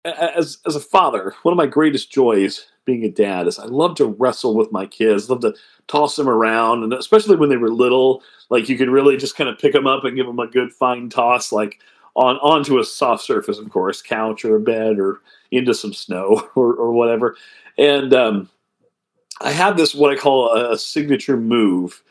as a father, one of my greatest joys being a dad is I love to wrestle with my kids, love to toss them around, and especially when they were little, like you could really just kind of pick them up and give them a good fine toss, like onto a soft surface, of course, couch or a bed or into some snow or whatever. And I had this what I call a signature move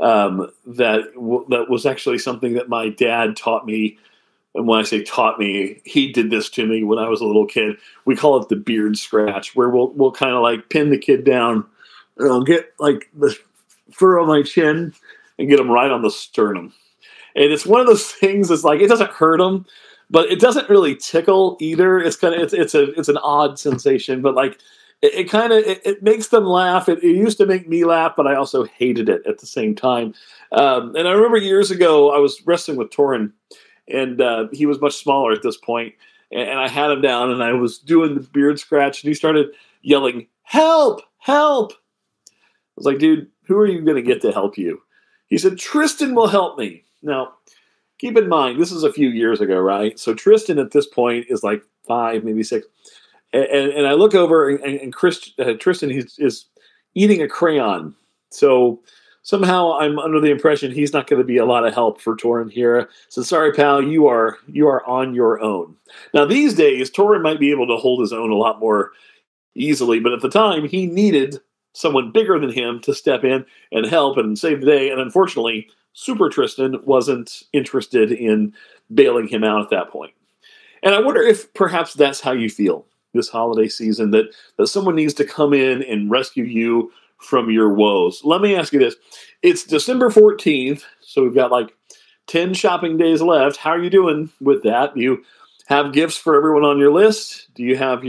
that was actually something that my dad taught me. And when I say taught me, he did this to me when I was a little kid. We call it the beard scratch, where we'll kind of like pin the kid down, and I'll get like the fur on my chin and get him right on the sternum. And it's one of those things that's like it doesn't hurt him, but it doesn't really tickle either. It's kind of it's an odd sensation, but like it kind of it makes them laugh. It used to make me laugh, but I also hated it at the same time. And I remember years ago I was wrestling with Torin, and he was much smaller at this point, and I had him down, and I was doing the beard scratch, and he started yelling, "Help! Help!" I was like, "Dude, who are you going to get to help you?" He said, "Tristan will help me." Now, keep in mind, this is a few years ago, right? So Tristan at this point is like 5, maybe 6. And I look over, and Tristan is eating a crayon. So somehow I'm under the impression he's not going to be a lot of help for Torin here. So sorry, pal, you are on your own. Now these days, Torin might be able to hold his own a lot more easily, but at the time he needed someone bigger than him to step in and help and save the day. And unfortunately, Super Tristan wasn't interested in bailing him out at that point. And I wonder if perhaps that's how you feel this holiday season, that someone needs to come in and rescue you from your woes. Let me ask you this. It's December 14th, so we've got like 10 shopping days left. How are you doing with that? Do you have gifts for everyone on your list? Do you have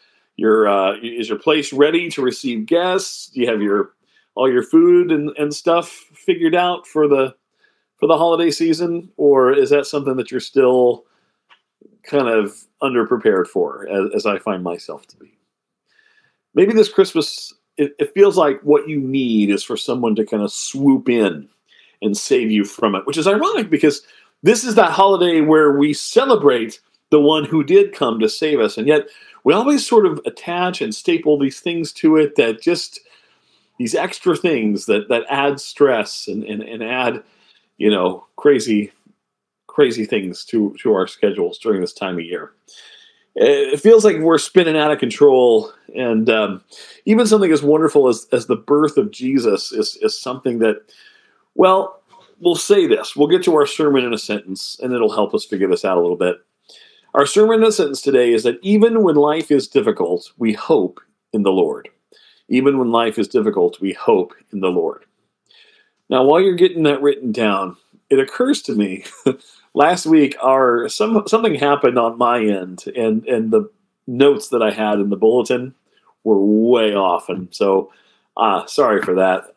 is your place ready to receive guests? Do you have all your food and stuff figured out for the holiday season? Or is that something that you're still kind of underprepared for, as I find myself to be? Maybe this Christmas, it feels like what you need is for someone to kind of swoop in and save you from it, which is ironic because this is that holiday where we celebrate the one who did come to save us. And yet we always sort of attach and staple these things to it that just these extra things that add stress and add, crazy things to our schedules during this time of year. It feels like we're spinning out of control, and even something as wonderful as the birth of Jesus is something that, well, we'll say this. We'll get to our sermon in a sentence, and it'll help us figure this out a little bit. Our sermon in a sentence today is that even when life is difficult, we hope in the Lord. Even when life is difficult, we hope in the Lord. Now, while you're getting that written down, it occurs to me last week something happened on my end, and the notes that I had in the bulletin were way off, and so sorry for that.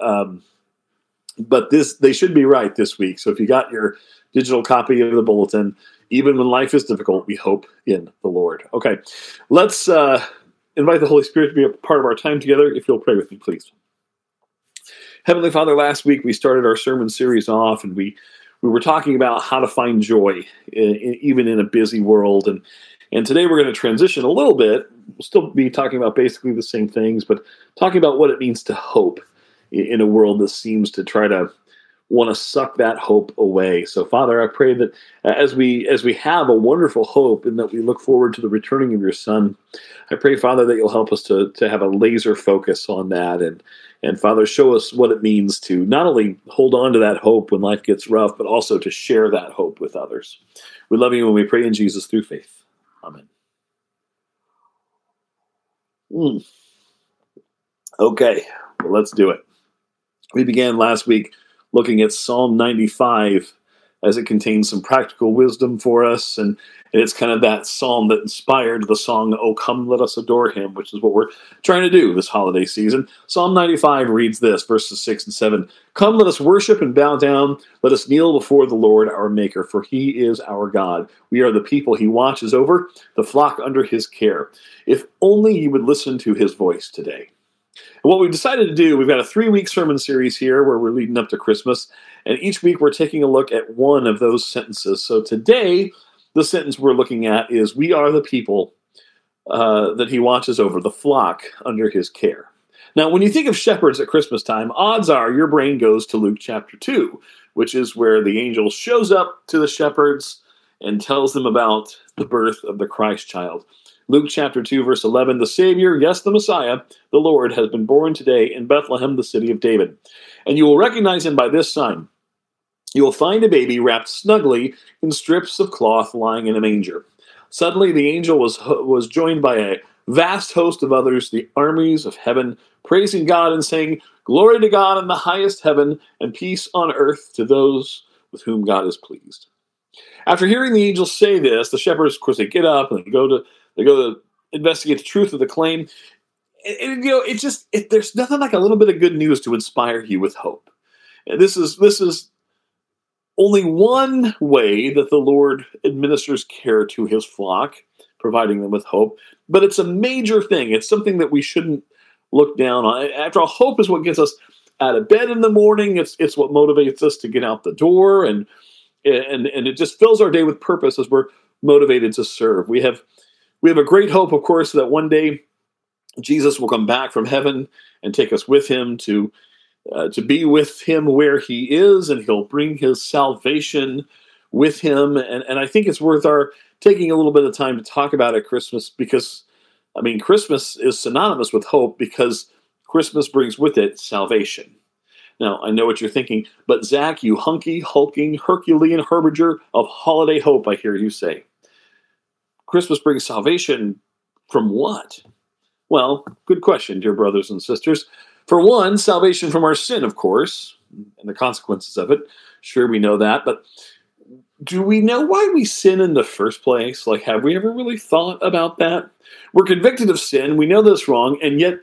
But they should be right this week. So if you got your digital copy of the bulletin, even when life is difficult, we hope in the Lord. Okay, let's invite the Holy Spirit to be a part of our time together. If you'll pray with me, please. Heavenly Father, last week we started our sermon series off, and we were talking about how to find joy even in a busy world. And today we're going to transition a little bit. We'll still be talking about basically the same things, but talking about what it means to hope in a world that seems to try to want to suck that hope away. So, Father, I pray that as we have a wonderful hope and that we look forward to the returning of your Son, I pray, Father, that you'll help us to have a laser focus on that. And Father, show us what it means to not only hold on to that hope when life gets rough, but also to share that hope with others. We love you and we pray in Jesus through faith. Amen. Okay, well, let's do it. We began last week looking at Psalm 95 as it contains some practical wisdom for us. And it's kind of that psalm that inspired the song, "Oh, Come, Let Us Adore Him," which is what we're trying to do this holiday season. Psalm 95 reads this, verses 6 and 7. "Come, let us worship and bow down. Let us kneel before the Lord our Maker, for he is our God. We are the people he watches over, the flock under his care. If only you would listen to his voice today." And what we've decided to do, we've got a 3-week sermon series here where we're leading up to Christmas. And each week we're taking a look at one of those sentences. So today, the sentence we're looking at is, "We are the people that he watches over the flock under his care. Now, when you think of shepherds at Christmas time, odds are your brain goes to Luke chapter 2, which is where the angel shows up to the shepherds and tells them about the birth of the Christ child. Luke chapter 2, verse 11, the Savior, yes, the Messiah, the Lord, has been born today in Bethlehem, the city of David. And you will recognize him by this sign. You will find a baby wrapped snugly in strips of cloth lying in a manger. Suddenly the angel was joined by a vast host of others, the armies of heaven, praising God and saying, "Glory to God in the highest heaven, and peace on earth to those with whom God is pleased." After hearing the angel say this, the shepherds, of course, they get up and they go to investigate the truth of the claim. And there's nothing like a little bit of good news to inspire you with hope. And this is only one way that the Lord administers care to his flock, providing them with hope. But it's a major thing. It's something that we shouldn't look down on. After all, hope is what gets us out of bed in the morning. It's what motivates us to get out the door, and it just fills our day with purpose as we're motivated to serve. We have a great hope, of course, that one day Jesus will come back from heaven and take us with him to be with him where he is, and he'll bring his salvation with him. And I think it's worth our taking a little bit of time to talk about at Christmas, because, I mean, Christmas is synonymous with hope because Christmas brings with it salvation. Now, I know what you're thinking, but Zach, you hunky, hulking, Herculean harbinger of holiday hope, I hear you say. Christmas brings salvation from what? Well, good question, dear brothers and sisters. For one, salvation from our sin, of course, and the consequences of it. Sure, we know that, but do we know why we sin in the first place? Like, have we ever really thought about that? We're convicted of sin, we know that's wrong, and yet,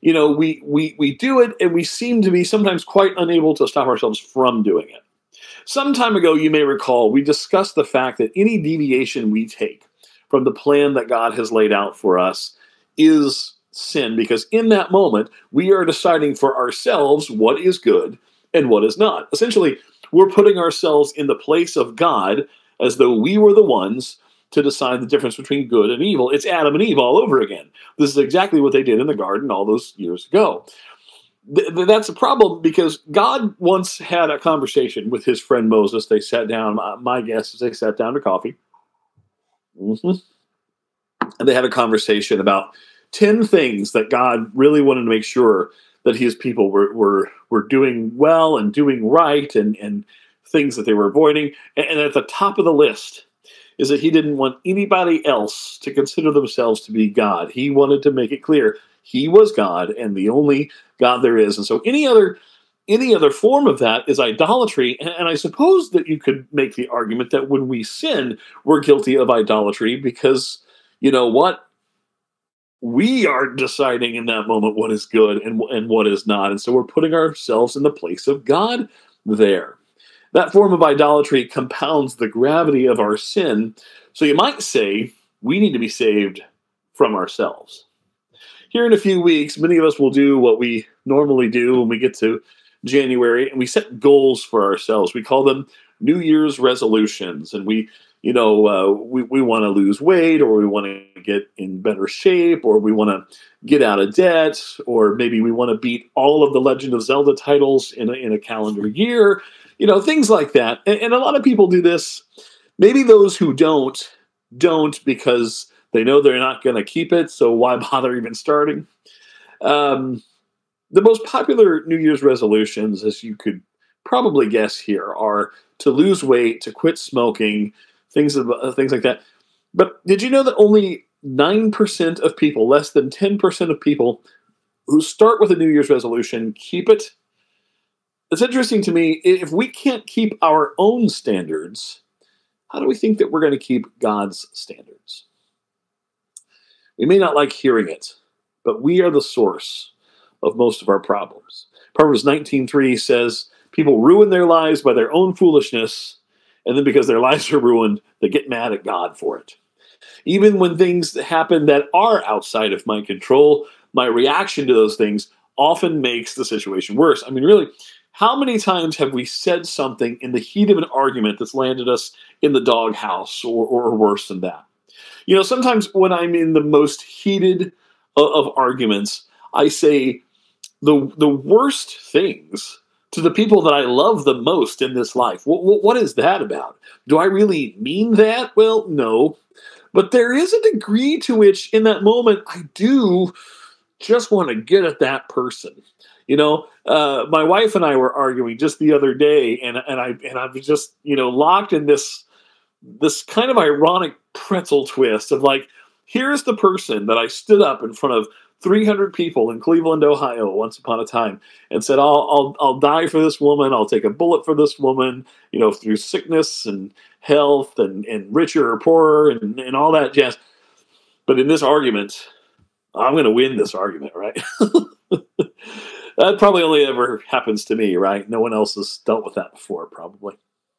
we do it, and we seem to be sometimes quite unable to stop ourselves from doing it. Some time ago, you may recall, we discussed the fact that any deviation we take from the plan that God has laid out for us is sin, because in that moment, we are deciding for ourselves what is good and what is not. Essentially, we're putting ourselves in the place of God as though we were the ones to decide the difference between good and evil. It's Adam and Eve all over again. This is exactly what they did in the garden all those years ago. That's a problem, because God once had a conversation with his friend Moses. They sat down, my guess is they sat down to coffee. And they had a conversation about 10 things that God really wanted to make sure that his people were doing well and doing right, and things that they were avoiding. And at the top of the list is that he didn't want anybody else to consider themselves to be God. He wanted to make it clear he was God and the only God there is. And so any other form of that is idolatry. And I suppose that you could make the argument that when we sin, we're guilty of idolatry, because you know what? We are deciding in that moment what is good and what is not. And so we're putting ourselves in the place of God there. That form of idolatry compounds the gravity of our sin. So you might say we need to be saved from ourselves. Here in a few weeks, many of us will do what we normally do when we get to January, and we set goals for ourselves. We call them New Year's resolutions, and we want to lose weight, or we want to get in better shape, or we want to get out of debt, or maybe we want to beat all of the Legend of Zelda titles in a calendar year, things like that. And a lot of people do this. Maybe those who don't because they know they're not going to keep it, so why bother even starting? The most popular New Year's resolutions, as you could probably guess here, are to lose weight, to quit smoking, things like that. But did you know that only 9% of people, less than 10% of people who start with a New Year's resolution keep it? It's interesting to me, if we can't keep our own standards, how do we think that we're going to keep God's standards? We may not like hearing it, but we are the source of most of our problems. Proverbs 19:3 says, people ruin their lives by their own foolishness, and then because their lives are ruined, they get mad at God for it. Even when things happen that are outside of my control, my reaction to those things often makes the situation worse. I mean, really, how many times have we said something in the heat of an argument that's landed us in the doghouse or worse than that? Sometimes when I'm in the most heated of arguments, I say the worst things to the people that I love the most in this life. What is that about? Do I really mean that? Well, no. But there is a degree to which, in that moment, I do just want to get at that person. My wife and I were arguing just the other day, and I was just locked in this kind of ironic pretzel twist of like, here's the person that I stood up in front of 300 people in Cleveland, Ohio, once upon a time, and said, I'll die for this woman. I'll take a bullet for this woman, through sickness and health and richer or poorer and all that jazz. But in this argument, I'm going to win this argument, right? That probably only ever happens to me, right? No one else has dealt with that before, probably.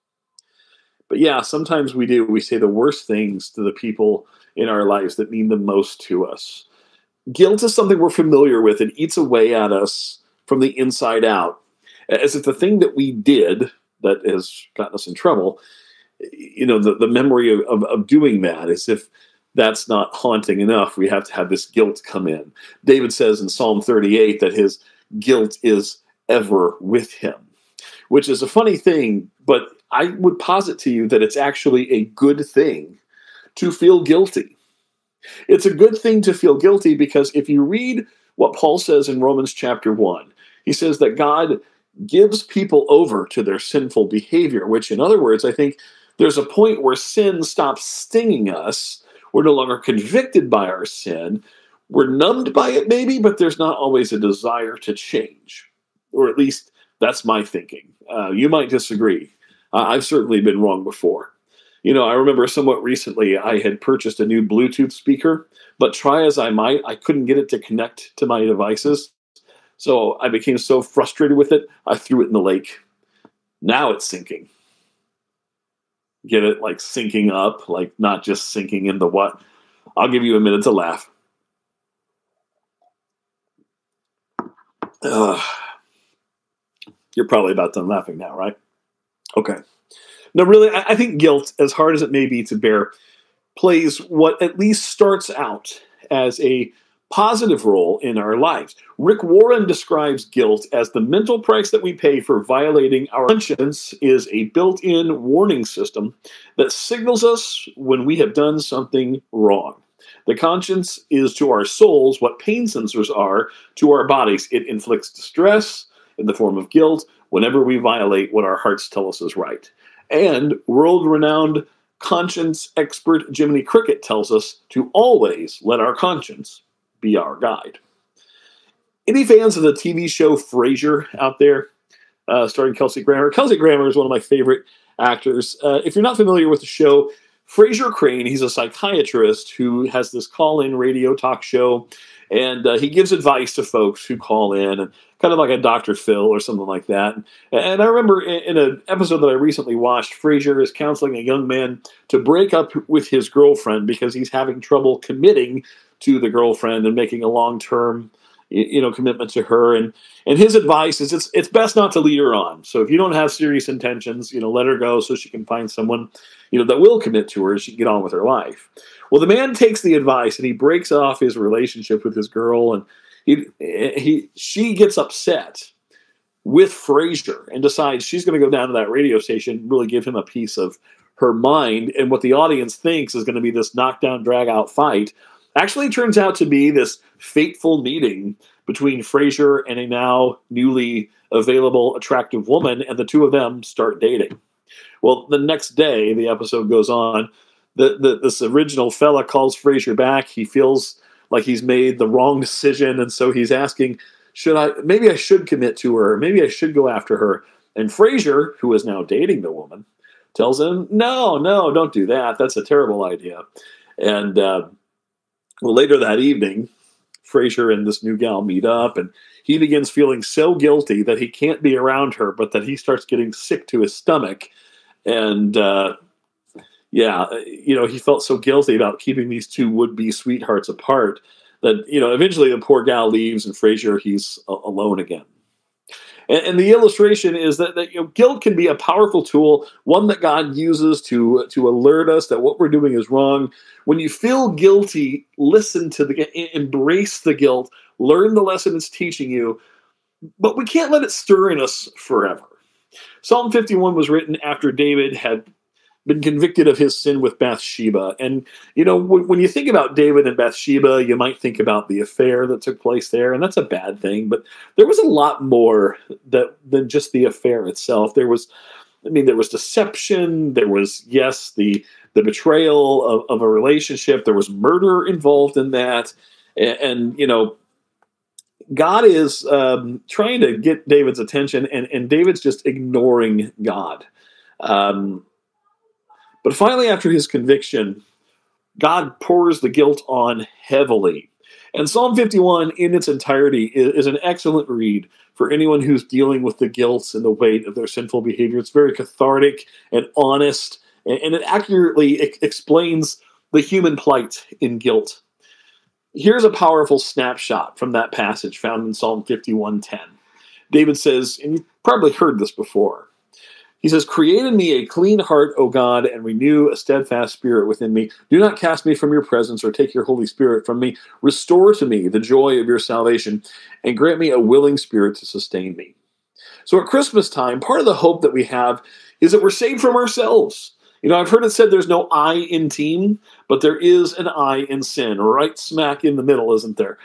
But yeah, sometimes we do. We say the worst things to the people in our lives that mean the most to us. Guilt is something we're familiar with. It eats away at us from the inside out, as if the thing that we did that has gotten us in trouble, the memory of doing that, as if that's not haunting enough. We have to have this guilt come in. David says in Psalm 38 that his guilt is ever with him, which is a funny thing, but I would posit to you that it's actually a good thing to feel guilty. It's a good thing to feel guilty because if you read what Paul says in Romans chapter 1, he says that God gives people over to their sinful behavior, which in other words, I think there's a point where sin stops stinging us. We're no longer convicted by our sin. We're numbed by it maybe, but there's not always a desire to change. Or at least that's my thinking. You might disagree. I've certainly been wrong before. I remember somewhat recently I had purchased a new Bluetooth speaker, but try as I might, I couldn't get it to connect to my devices. So I became so frustrated with it, I threw it in the lake. Now it's sinking. Get it? Like sinking up, like not just sinking into what? I'll give you a minute to laugh. You're probably about done laughing now, right? Okay. No, really, I think guilt, as hard as it may be to bear, plays what at least starts out as a positive role in our lives. Rick Warren describes guilt as the mental price that we pay for violating our conscience is a built-in warning system that signals us when we have done something wrong. The conscience is to our souls what pain sensors are to our bodies. It inflicts distress in the form of guilt whenever we violate what our hearts tell us is right. And world-renowned conscience expert Jiminy Cricket tells us to always let our conscience be our guide. Any fans of the TV show Frasier out there, starring Kelsey Grammer? Kelsey Grammer is one of my favorite actors. If you're not familiar with the show, Frasier Crane, he's a psychiatrist who has this call-in radio talk show, and he gives advice to folks who call in, and kind of like a Dr. Phil or something like that. And I remember in an episode that I recently watched, Frasier is counseling a young man to break up with his girlfriend because he's having trouble committing to the girlfriend and making a long-term commitment to her. And his advice is it's best not to lead her on. So if you don't have serious intentions, let her go so she can find someone, that will commit to her and she can get on with her life. Well, the man takes the advice and he breaks off his relationship with his girl, and she gets upset with Frasier and decides she's going to go down to that radio station and really give him a piece of her mind. And what the audience thinks is going to be this knockdown, drag-out fight actually turns out to be this fateful meeting between Frasier and a now newly available, attractive woman, and the two of them start dating. Well, the next day, the episode goes on. This original fella calls Frasier back. He feels like he's made the wrong decision, and so he's asking, maybe I should commit to her, maybe I should go after her. And Frasier, who is now dating the woman, tells him, no, don't do that. That's a terrible idea. And later that evening, Frasier and this new gal meet up, and he begins feeling so guilty that he can't be around her, but that he starts getting sick to his stomach. And he felt so guilty about keeping these two would-be sweethearts apart that, eventually the poor gal leaves and Frasier, he's alone again. And the illustration is that guilt can be a powerful tool, one that God uses to alert us that what we're doing is wrong. When you feel guilty, listen to embrace the guilt, learn the lesson it's teaching you, but we can't let it stir in us forever. Psalm 51 was written after David had been convicted of his sin with Bathsheba. And, when you think about David and Bathsheba, you might think about the affair that took place there, and that's a bad thing. But there was a lot more than just the affair itself. There was deception. There was, yes, the betrayal of a relationship. There was murder involved in that. And God is trying to get David's attention, and David's just ignoring God. But finally, after his conviction, God pours the guilt on heavily. And Psalm 51 in its entirety is an excellent read for anyone who's dealing with the guilt and the weight of their sinful behavior. It's very cathartic and honest, and it accurately explains the human plight in guilt. Here's a powerful snapshot from that passage found in Psalm 51:10. David says, and you've probably heard this before, he says, "Create in me a clean heart, O God, and renew a steadfast spirit within me. Do not cast me from your presence or take your Holy Spirit from me. Restore to me the joy of your salvation and grant me a willing spirit to sustain me." So at Christmas time, part of the hope that we have is that we're saved from ourselves. I've heard it said there's no I in team, but there is an I in sin, right smack in the middle, isn't there?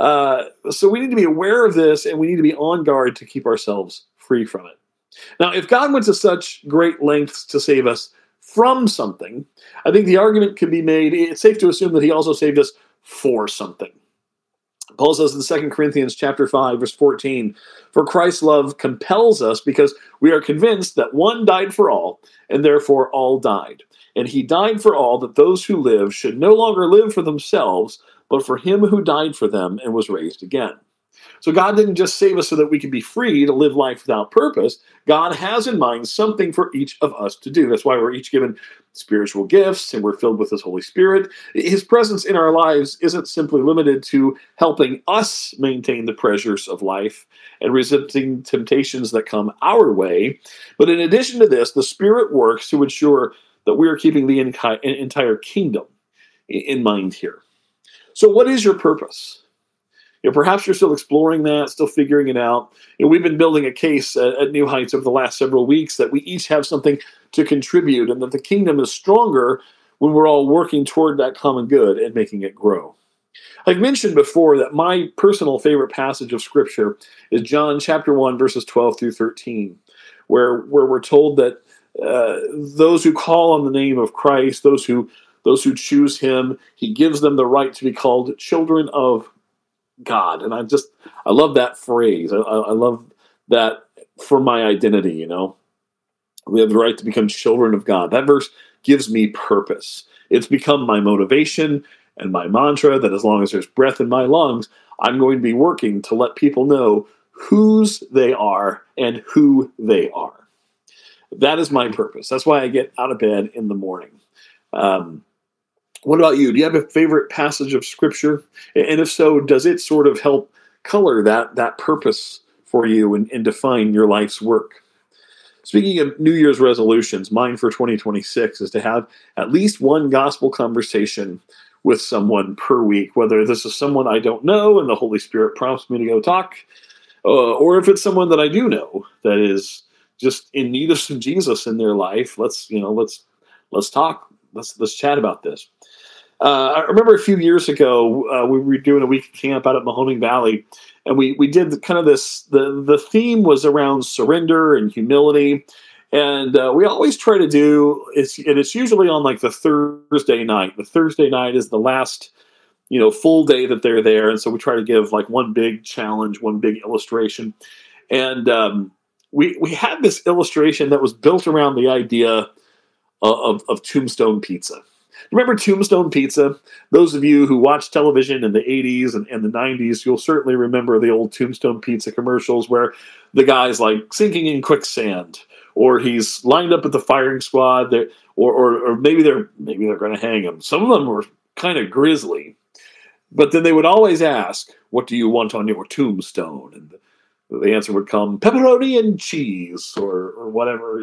So we need to be aware of this, and we need to be on guard to keep ourselves free from it. Now, if God went to such great lengths to save us from something, I think the argument could be made, it's safe to assume that he also saved us for something. Paul says in 2 Corinthians chapter 5, verse 14, "For Christ's love compels us because we are convinced that one died for all, and therefore all died. And he died for all, that those who live should no longer live for themselves, but for him who died for them and was raised again." So God didn't just save us so that we could be free to live life without purpose. God has in mind something for each of us to do. That's why we're each given spiritual gifts and we're filled with his Holy Spirit. His presence in our lives isn't simply limited to helping us maintain the pleasures of life and resisting temptations that come our way. But in addition to this, the Spirit works to ensure that we are keeping the entire kingdom in mind here. So what is your purpose? Perhaps you're still exploring that, still figuring it out. We've been building a case at New Heights over the last several weeks that we each have something to contribute, and that the kingdom is stronger when we're all working toward that common good and making it grow. I've mentioned before that my personal favorite passage of Scripture is John chapter 1, verses 12 through 13, where we're told that those who call on the name of Christ, those who choose him, he gives them the right to be called children of God. And I love that phrase. I love that for my identity, We have the right to become children of God. That verse gives me purpose. It's become my motivation and my mantra that as long as there's breath in my lungs, I'm going to be working to let people know whose they are and who they are. That is my purpose. That's why I get out of bed in the morning. What about you? Do you have a favorite passage of Scripture? And if so, does it sort of help color that purpose for you and define your life's work? Speaking of New Year's resolutions, mine for 2026 is to have at least one gospel conversation with someone per week, whether this is someone I don't know and the Holy Spirit prompts me to go talk, or if it's someone that I do know that is just in need of some Jesus in their life. Let's talk. Let's chat about this. I remember a few years ago, we were doing a week camp out at Mahoning Valley, and we did kind of this, the theme was around surrender and humility, and we always try to do, it's usually on like the Thursday night. The Thursday night is the last, full day that they're there, and so we try to give like one big challenge, one big illustration, and we had this illustration that was built around the idea of Tombstone Pizza. Remember Tombstone Pizza? Those of you who watched television in the 80s and the 90s, you'll certainly remember the old Tombstone Pizza commercials where the guy's like sinking in quicksand, or he's lined up at the firing squad, or maybe they're going to hang him. Some of them were kind of grisly, but then they would always ask, "What do you want on your tombstone?" And the answer would come pepperoni and cheese, or whatever,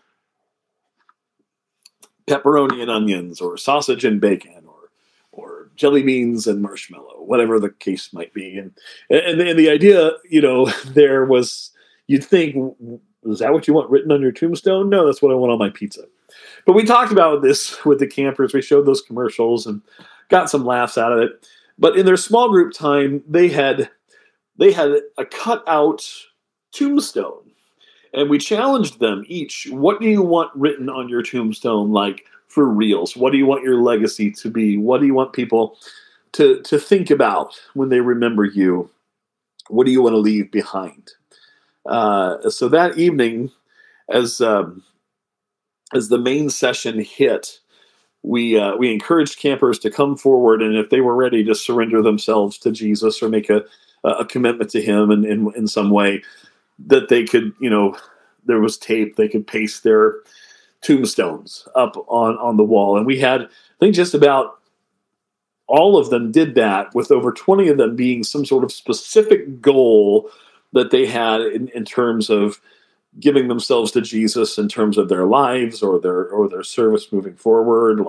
pepperoni and onions, or sausage and bacon, or jelly beans and marshmallow, whatever the case might be. And the idea, there was, you'd think, is that what you want written on your tombstone? No, that's what I want on my pizza. But we talked about this with the campers. We showed those commercials and got some laughs out of it. But in their small group time, they had a cutout tombstone. And we challenged them each. What do you want written on your tombstone, like for reals? What do you want your legacy to be? What do you want people to think about when they remember you? What do you want to leave behind? So that evening, as the main session hit, we encouraged campers to come forward, and if they were ready to surrender themselves to Jesus or make a commitment to Him in some way, that they could, there was tape, they could paste their tombstones up on the wall. And we had, I think, just about all of them did that, with over 20 of them being some sort of specific goal that they had in terms of giving themselves to Jesus, in terms of their lives or their service moving forward.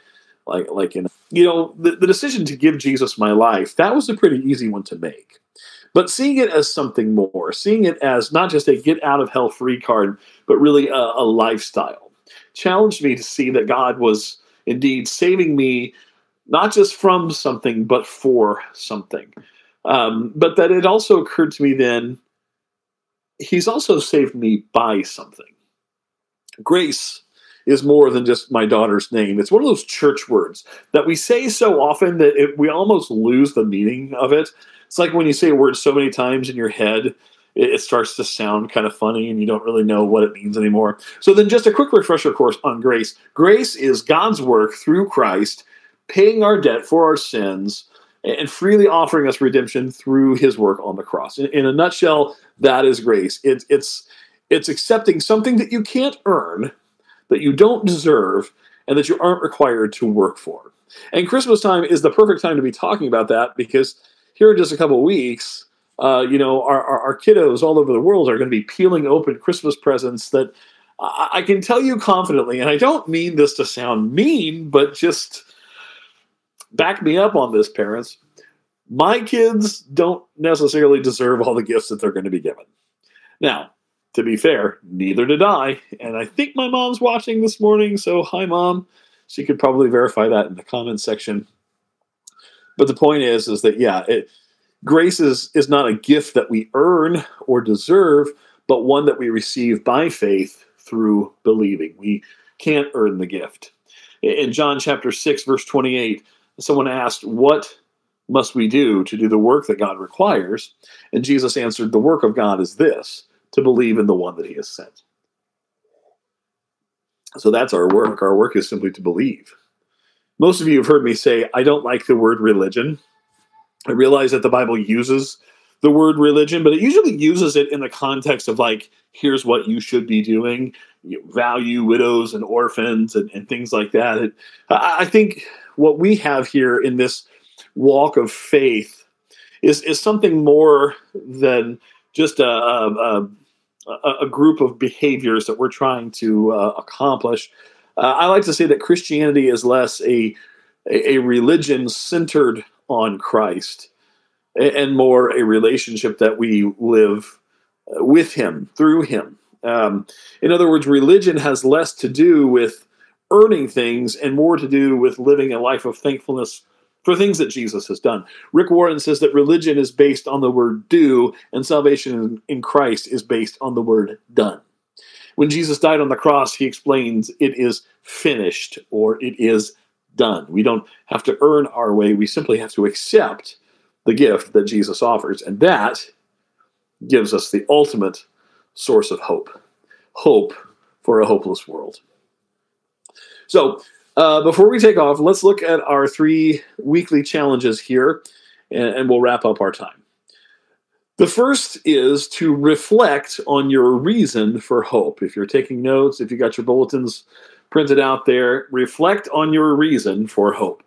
The decision to give Jesus my life, that was a pretty easy one to make. But seeing it as something more, seeing it as not just a get out of hell free card, but really a lifestyle, challenged me to see that God was indeed saving me, not just from something, but for something. But that it also occurred to me then, He's also saved me by something. Grace is more than just my daughter's name. It's one of those church words that we say so often that we almost lose the meaning of it. It's like when you say a word so many times in your head, it starts to sound kind of funny and you don't really know what it means anymore. So then just a quick refresher course on grace. Grace is God's work through Christ, paying our debt for our sins, and freely offering us redemption through His work on the cross. In a nutshell, that is grace. It's accepting something that you can't earn, that you don't deserve, and that you aren't required to work for. And Christmas time is the perfect time to be talking about that, because here in just a couple of weeks, our kiddos all over the world are going to be peeling open Christmas presents that I can tell you confidently, and I don't mean this to sound mean, but just back me up on this, parents. My kids don't necessarily deserve all the gifts that they're going to be given. Now, to be fair, neither did I. And I think my mom's watching this morning, so hi, Mom. She could probably verify that in the comments section. But the point is that, grace is not a gift that we earn or deserve, but one that we receive by faith through believing. We can't earn the gift. In John chapter 6, verse 28, someone asked, "What must we do to do the work that God requires?" And Jesus answered, "The work of God is this, to believe in the one that He has sent." So that's our work. Our work is simply to believe. Most of you have heard me say, I don't like the word religion. I realize that the Bible uses the word religion, but it usually uses it in the context of here's what you should be doing, value widows and orphans and things like that. I think what we have here in this walk of faith is something more than just a group of behaviors that we're trying to accomplish. I like to say that Christianity is less a religion centered on Christ and more a relationship that we live with Him, through Him. In other words, religion has less to do with earning things and more to do with living a life of thankfulness for things that Jesus has done. Rick Warren says that religion is based on the word do, and salvation in Christ is based on the word done. When Jesus died on the cross, He explains it is finished, or it is done. We don't have to earn our way. We simply have to accept the gift that Jesus offers. And that gives us the ultimate source of hope. Hope for a hopeless world. So, before we take off, let's look at our 3 weekly challenges here, and we'll wrap up our time. The first is to reflect on your reason for hope. If you're taking notes, if you got your bulletins printed out there, reflect on your reason for hope.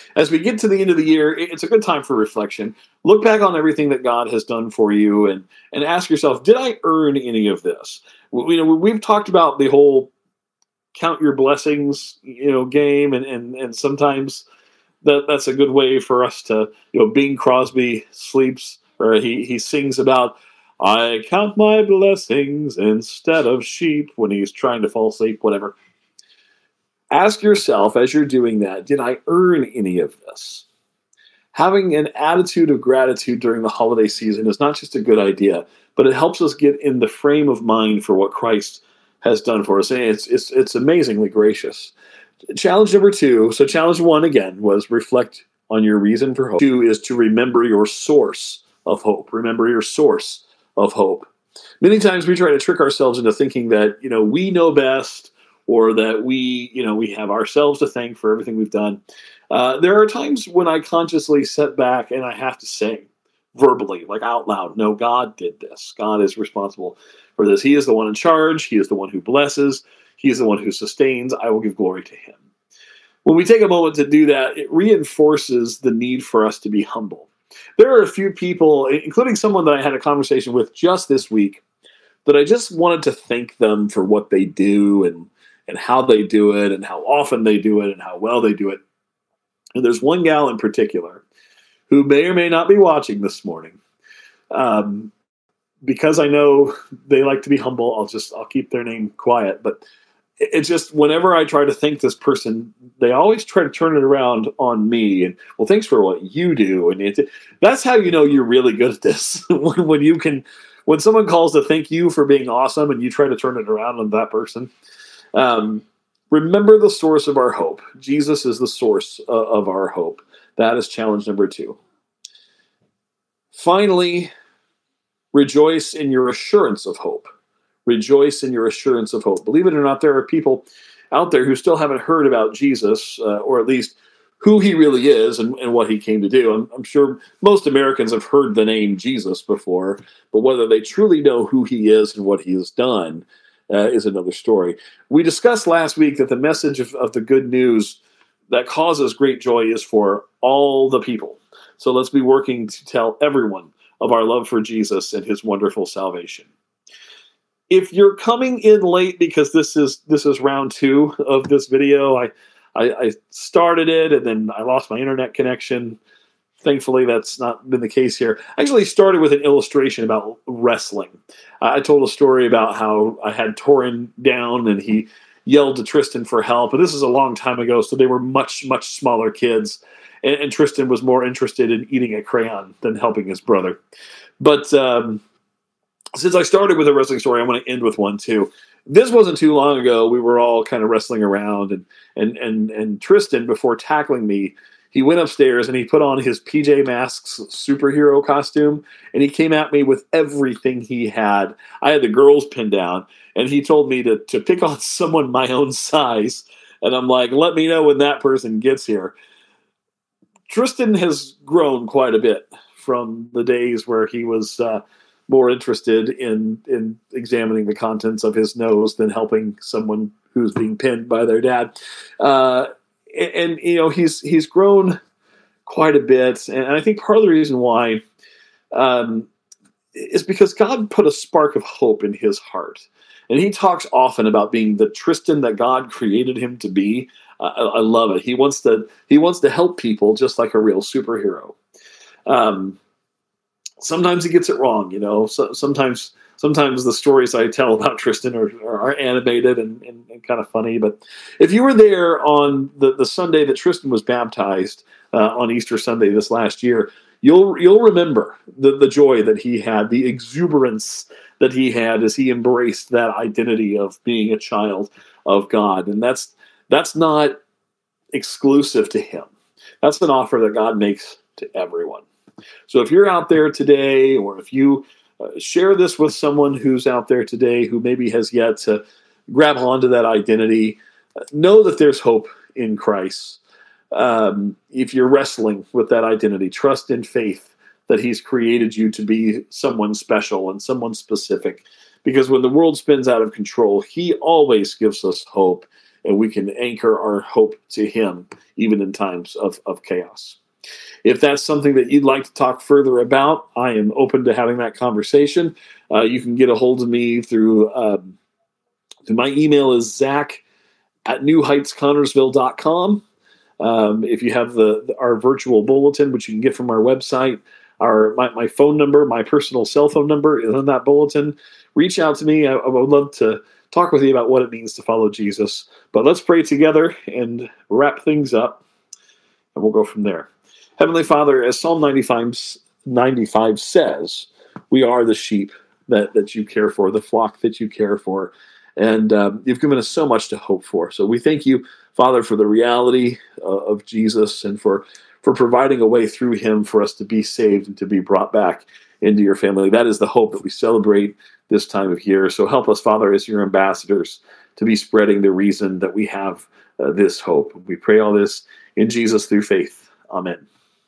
as we get to the end of the year, it's a good time for reflection. Look back on everything that God has done for you, and ask yourself, did I earn any of this? We've talked about the whole count your blessings, game, and sometimes that's a good way for us to, Bing Crosby sleeps, or he sings about, I count my blessings instead of sheep, when he's trying to fall asleep, whatever. Ask yourself as you're doing that, did I earn any of this? Having an attitude of gratitude during the holiday season is not just a good idea, but it helps us get in the frame of mind for what Christ has done for us. And it's amazingly gracious. Challenge number 2. So challenge 1, again, was reflect on your reason for hope. 2 is to remember your source of hope. Remember your source of hope. Many times we try to trick ourselves into thinking that, we know best, or that we have ourselves to thank for everything we've done. There are times when I consciously sit back and I have to say verbally, like out loud, no, God did this. God is responsible for this. He is the one in charge. He is the one who blesses. He is the one who sustains. I will give glory to him. When we take a moment to do that, it reinforces the need for us to be humble. There are a few people, including someone that I had a conversation with just this week, that I just wanted to thank them for what they do and how they do it and how often they do it and how well they do it. And there's one gal in particular who may or may not be watching this morning. Because I know they like to be humble, I'll keep their name quiet. But it's just, whenever I try to thank this person, they always try to turn it around on me. And, well, thanks for what you do. And that's how you know you're really good at this. When someone calls to thank you for being awesome and you try to turn it around on that person. Remember the source of our hope. Jesus is the source of our hope. That is challenge number 2. Finally, rejoice in your assurance of hope. Rejoice in your assurance of hope. Believe it or not, there are people out there who still haven't heard about Jesus, or at least who he really is and what he came to do. I'm sure most Americans have heard the name Jesus before, but whether they truly know who he is and what he has done is another story. We discussed last week that the message of the good news that causes great joy is for all the people. So let's be working to tell everyone of our love for Jesus and his wonderful salvation. If you're coming in late because this is round 2 of this video, I started it and then I lost my internet connection. Thankfully, that's not been the case here. I actually started with an illustration about wrestling. I told a story about how I had Torin down and he yelled to Tristan for help. But this is a long time ago, so they were much, much smaller kids. And Tristan was more interested in eating a crayon than helping his brother. But since I started with a wrestling story, I want to end with one too. This wasn't too long ago. We were all kind of wrestling around, and Tristan, before tackling me, he went upstairs and he put on his PJ Masks superhero costume, and he came at me with everything he had. I had the girls pinned down, and he told me to pick on someone my own size. And I'm like, let me know when that person gets here. Tristan has grown quite a bit from the days where he was more interested in examining the contents of his nose than helping someone who's being pinned by their dad. And he's grown quite a bit, and I think part of the reason why is because God put a spark of hope in his heart, and he talks often about being the Tristan that God created him to be. I love it. He wants to help people just like a real superhero. Sometimes he gets it wrong, So sometimes the stories I tell about Tristan are animated and kind of funny. But if you were there on the Sunday that Tristan was baptized on Easter Sunday this last year, you'll remember the joy that he had, the exuberance that he had as he embraced that identity of being a child of God. And that's not exclusive to him. That's an offer that God makes to everyone. So if you're out there today, or if you share this with someone who's out there today who maybe has yet to grab onto that identity, know that there's hope in Christ. If you're wrestling with that identity, trust in faith that he's created you to be someone special and someone specific. Because when the world spins out of control, he always gives us hope and we can anchor our hope to him, even in times of chaos. If that's something that you'd like to talk further about, I am open to having that conversation. You can get a hold of me through my email is zach@newheightsconnersville.com. If you have our virtual bulletin, which you can get from our website, my phone number, my personal cell phone number is on that bulletin. Reach out to me. I would love to talk with you about what it means to follow Jesus. But let's pray together and wrap things up, and we'll go from there. Heavenly Father, as Psalm 95 says, we are the sheep that you care for, the flock that you care for. And you've given us so much to hope for. So we thank you, Father, for the reality of Jesus and for providing a way through him for us to be saved and to be brought back into your family. That is the hope that we celebrate this time of year. So help us, Father, as your ambassadors, to be spreading the reason that we have this hope. We pray all this in Jesus through faith. Amen.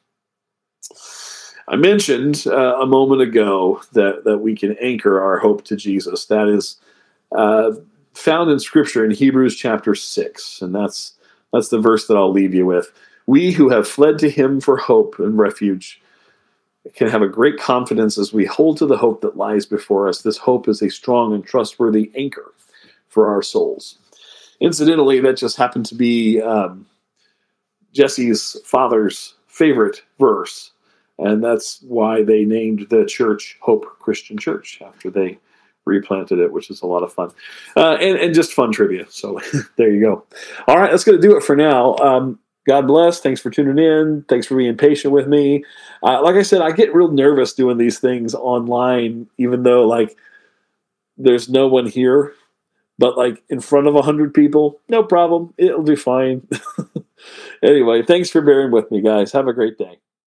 I mentioned a moment ago that we can anchor our hope to Jesus. That is found in Scripture in Hebrews chapter 6, and that's the verse that I'll leave you with. We who have fled to him for hope and refuge can have a great confidence as we hold to the hope that lies before us. This hope is a strong and trustworthy anchor for our souls. Incidentally, that just happened to be Jesse's father's favorite verse, and that's why they named the church Hope Christian Church after they replanted it, which is a lot of fun. And just fun trivia. So there you go. All right, that's going to do it for now. God bless. Thanks for tuning in. Thanks for being patient with me. Like I said, I get real nervous doing these things online, even though there's no one here. But in front of 100 people, no problem. It'll be fine. Anyway, thanks for bearing with me, guys. Have a great day.